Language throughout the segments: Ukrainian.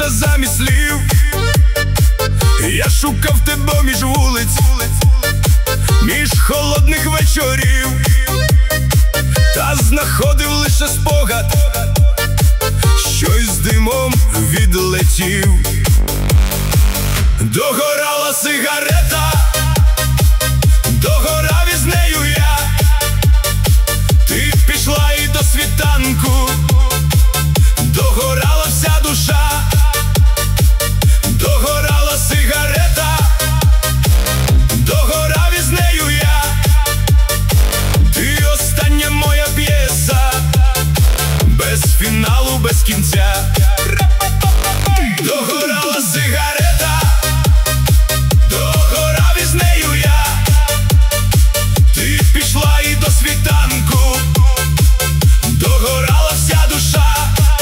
пісня замість слів. Я шукав тебе між вулиць, між холодних вечорів, та знаходив лише спогад, що із димом відлетів. Догорала сигарета, догорав із нею я. Ти пішла і до світанку, догорала вся душа. Догорала сигарета, догорав із нею я. Ти остання моя п'єса, без фіналу, без кінця. Догорала сигарета, догорав із нею я. Ти пішла і до світанку, догорала вся душа.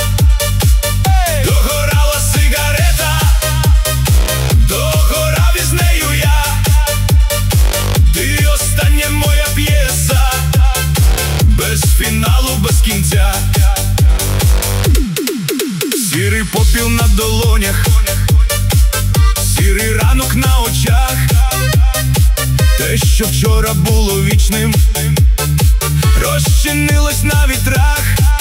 Догорала сигарета, догорав із нею я. Ти остання моя п'єса, без фіналу, без кінця. Сірий попіл на долонях, сірий ранок на очах. Те, що вчора було вічним, розчинилось на вітрах.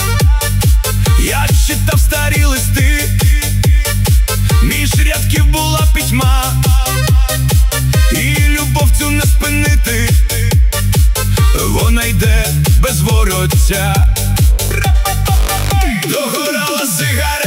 Я читав старі листи, між рядків була пітьма, і любов цю не спинити, вона йде без вороття. Догорала сигарета,